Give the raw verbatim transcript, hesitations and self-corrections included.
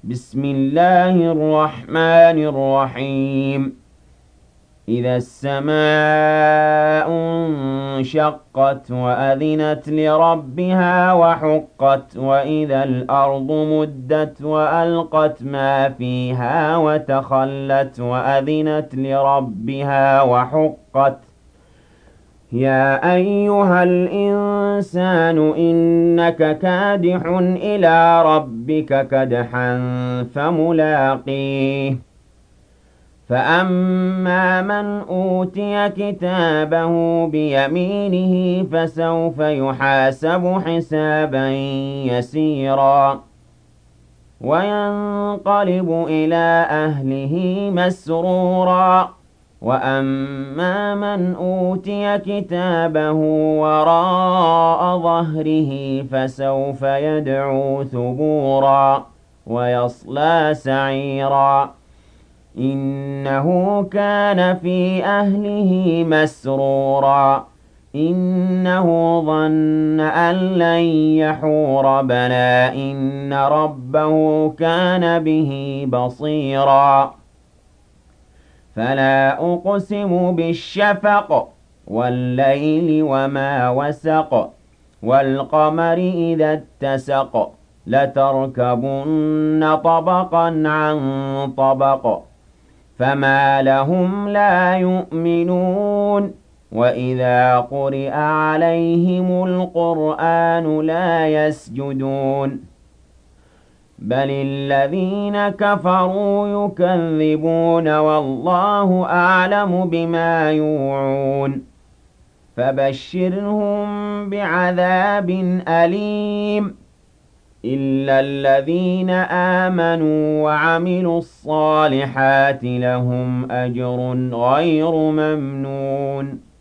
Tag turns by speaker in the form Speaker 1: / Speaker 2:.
Speaker 1: بسم الله الرحمن الرحيم إذا السماء انشقت وأذنت لربها وحقت وإذا الأرض مدت وألقت ما فيها وتخلت وأذنت لربها وحقت يا أيها الإنسان إنك كادح إلى ربك كدحا فملاقيه فأما من أوتي كتابه بيمينه فسوف يحاسب حسابا يسيرا وينقلب إلى أهله مسرورا وأما من أوتي كتابه وراء ظهره فسوف يدعو ثبورا ويصلى سعيرا إنه كان في أهله مسرورا إنه ظن أن لن يحور بلى إن ربه كان به بصيرا فلا أقسم بالشفق والليل وما وسق والقمر إذا اتسق لتركبن طبقا عن طبق فما لهم لا يؤمنون وإذا قرئ عليهم القرآن لا يسجدون بل الذين كفروا يكذبون والله أعلم بما يوعون فبشرهم بعذاب أليم إلا الذين آمنوا وعملوا الصالحات لهم أجر غير ممنون